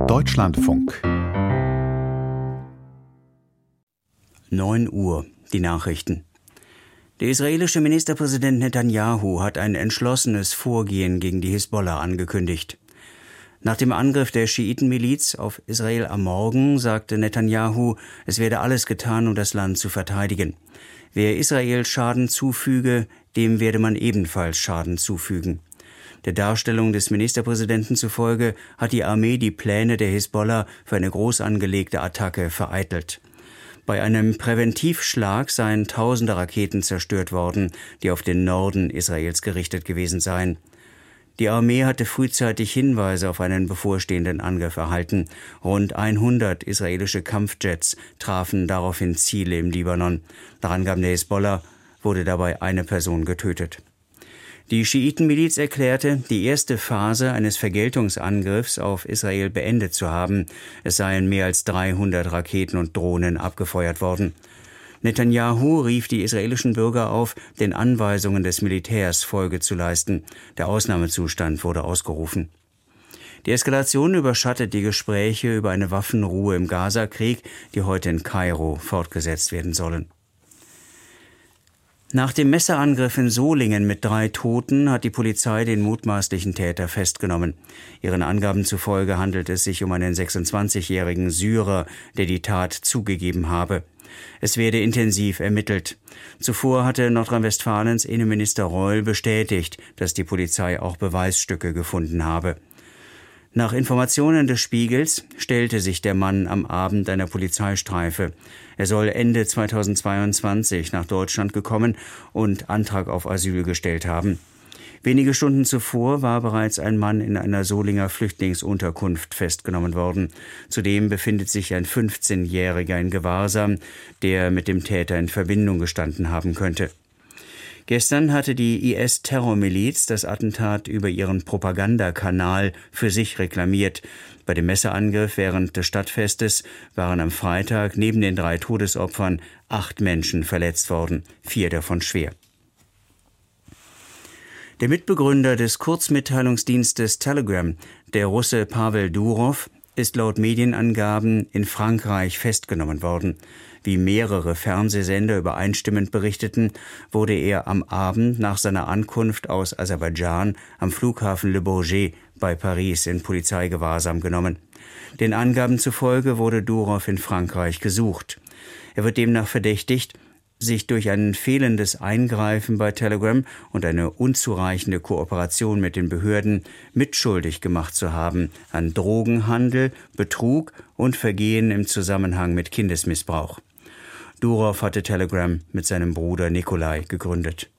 Deutschlandfunk. 9 Uhr, die Nachrichten. Der israelische Ministerpräsident Netanyahu hat ein entschlossenes Vorgehen gegen die Hisbollah angekündigt. Nach dem Angriff der Schiitenmiliz auf Israel am Morgen sagte Netanyahu, es werde alles getan, um das Land zu verteidigen. Wer Israel Schaden zufüge, dem werde man ebenfalls Schaden zufügen. Der Darstellung des Ministerpräsidenten zufolge hat die Armee die Pläne der Hisbollah für eine groß angelegte Attacke vereitelt. Bei einem Präventivschlag seien tausende Raketen zerstört worden, die auf den Norden Israels gerichtet gewesen seien. Die Armee hatte frühzeitig Hinweise auf einen bevorstehenden Angriff erhalten. Rund 100 israelische Kampfjets trafen daraufhin Ziele im Libanon. Nach Angaben der Hisbollah wurde dabei eine Person getötet. Die Schiitenmiliz erklärte, die erste Phase eines Vergeltungsangriffs auf Israel beendet zu haben. Es seien mehr als 300 Raketen und Drohnen abgefeuert worden. Netanyahu rief die israelischen Bürger auf, den Anweisungen des Militärs Folge zu leisten. Der Ausnahmezustand wurde ausgerufen. Die Eskalation überschattet die Gespräche über eine Waffenruhe im Gazakrieg, die heute in Kairo fortgesetzt werden sollen. Nach dem Messerangriff in Solingen mit 3 Toten hat die Polizei den mutmaßlichen Täter festgenommen. Ihren Angaben zufolge handelt es sich um einen 26-jährigen Syrer, der die Tat zugegeben habe. Es werde intensiv ermittelt. Zuvor hatte Nordrhein-Westfalens Innenminister Reul bestätigt, dass die Polizei auch Beweisstücke gefunden habe. Nach Informationen des Spiegels stellte sich der Mann am Abend einer Polizeistreife. Er soll Ende 2022 nach Deutschland gekommen und Antrag auf Asyl gestellt haben. Wenige Stunden zuvor war bereits ein Mann in einer Solinger Flüchtlingsunterkunft festgenommen worden. Zudem befindet sich ein 15-Jähriger in Gewahrsam, der mit dem Täter in Verbindung gestanden haben könnte. Gestern hatte die IS-Terrormiliz das Attentat über ihren Propagandakanal für sich reklamiert. Bei dem Messerangriff während des Stadtfestes waren am Freitag neben den 3 Todesopfern 8 Menschen verletzt worden, 4 davon schwer. Der Mitbegründer des Kurzmitteilungsdienstes Telegram, der Russe Pavel Durov, ist laut Medienangaben in Frankreich festgenommen worden. Wie mehrere Fernsehsender übereinstimmend berichteten, wurde er am Abend nach seiner Ankunft aus Aserbaidschan am Flughafen Le Bourget bei Paris in Polizeigewahrsam genommen. Den Angaben zufolge wurde Durov in Frankreich gesucht. Er wird demnach verdächtigt, sich durch ein fehlendes Eingreifen bei Telegram und eine unzureichende Kooperation mit den Behörden mitschuldig gemacht zu haben an Drogenhandel, Betrug und Vergehen im Zusammenhang mit Kindesmissbrauch. Durov hatte Telegram mit seinem Bruder Nikolai gegründet.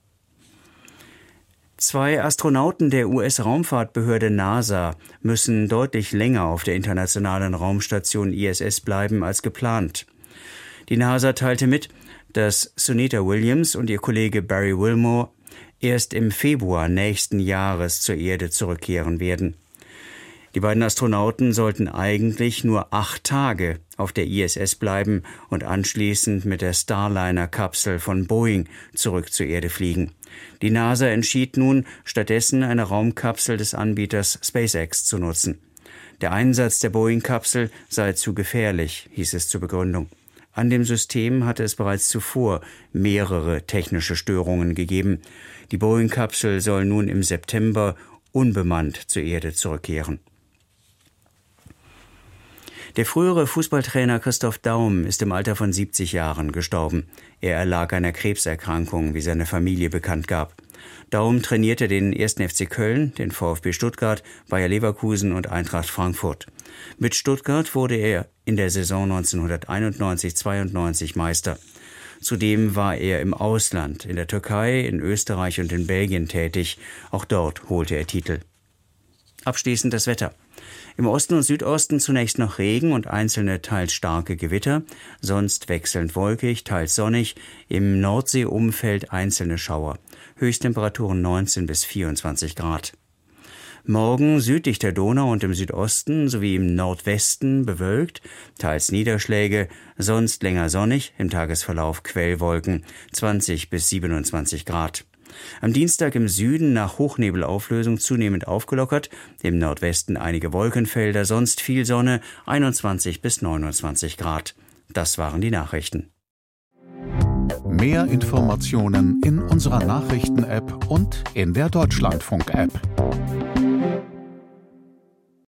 2 Astronauten der US-Raumfahrtbehörde NASA müssen deutlich länger auf der internationalen Raumstation ISS bleiben als geplant. Die NASA teilte mit, dass Sunita Williams und ihr Kollege Barry Wilmore erst im Februar nächsten Jahres zur Erde zurückkehren werden. Die beiden Astronauten sollten eigentlich nur 8 Tage auf der ISS bleiben und anschließend mit der Starliner-Kapsel von Boeing zurück zur Erde fliegen. Die NASA entschied nun, stattdessen eine Raumkapsel des Anbieters SpaceX zu nutzen. Der Einsatz der Boeing-Kapsel sei zu gefährlich, hieß es zur Begründung. An dem System hatte es bereits zuvor mehrere technische Störungen gegeben. Die Boeing-Kapsel soll nun im September unbemannt zur Erde zurückkehren. Der frühere Fußballtrainer Christoph Daum ist im Alter von 70 Jahren gestorben. Er erlag einer Krebserkrankung, wie seine Familie bekannt gab. Daum trainierte den 1. FC Köln, den VfB Stuttgart, Bayer Leverkusen und Eintracht Frankfurt. Mit Stuttgart wurde er in der Saison 1991-92 Meister. Zudem war er im Ausland, in der Türkei, in Österreich und in Belgien tätig. Auch dort holte er Titel. Abschließend das Wetter. Im Osten und Südosten zunächst noch Regen und einzelne teils starke Gewitter, sonst wechselnd wolkig, teils sonnig, im Nordseeumfeld einzelne Schauer. Höchsttemperaturen 19 bis 24 Grad. Morgen südlich der Donau und im Südosten sowie im Nordwesten bewölkt, teils Niederschläge, sonst länger sonnig, im Tagesverlauf Quellwolken, 20 bis 27 Grad. Am Dienstag im Süden nach Hochnebelauflösung zunehmend aufgelockert, im Nordwesten einige Wolkenfelder, sonst viel Sonne, 21 bis 29 Grad. Das waren die Nachrichten. Mehr Informationen in unserer Nachrichten-App und in der Deutschlandfunk-App.